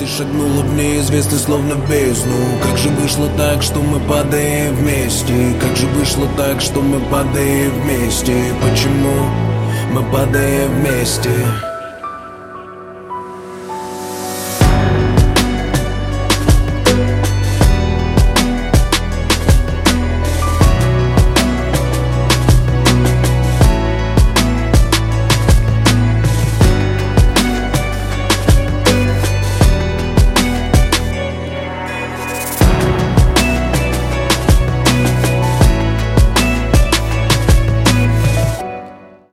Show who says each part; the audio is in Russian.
Speaker 1: ты шагнула в неизвестность, словно в бездну. Как же вышло так, что мы падаем вместе? Как же вышло так, что мы падаем вместе? Почему мы падаем вместе?